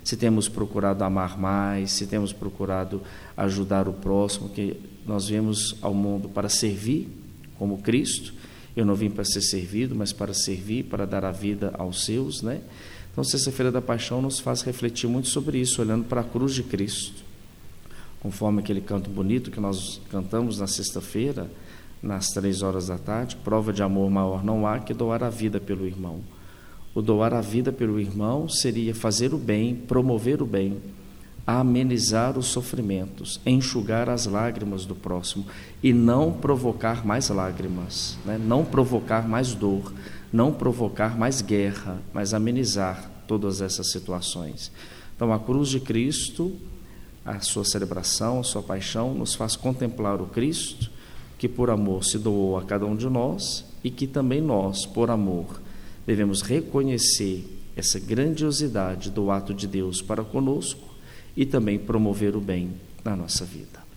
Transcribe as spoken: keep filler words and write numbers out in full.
se temos procurado amar mais, se temos procurado ajudar o próximo, que nós viemos ao mundo para servir, como Cristo. Eu não vim para ser servido, mas para servir, para dar a vida aos seus, né? Então, Sexta-feira da Paixão nos faz refletir muito sobre isso, olhando para a cruz de Cristo. Conforme aquele canto bonito que nós cantamos na sexta-feira, nas três horas da tarde, prova de amor maior não há que doar a vida pelo irmão. O doar a vida pelo irmão seria fazer o bem, promover o bem, amenizar os sofrimentos, enxugar as lágrimas do próximo e não provocar mais lágrimas, né? Não provocar mais dor, não provocar mais guerra, mas amenizar todas essas situações. Então, a cruz de Cristo, a sua celebração, a sua paixão, nos faz contemplar o Cristo, que por amor se doou a cada um de nós e que também nós, por amor, devemos reconhecer essa grandiosidade do ato de Deus para conosco e também promover o bem na nossa vida.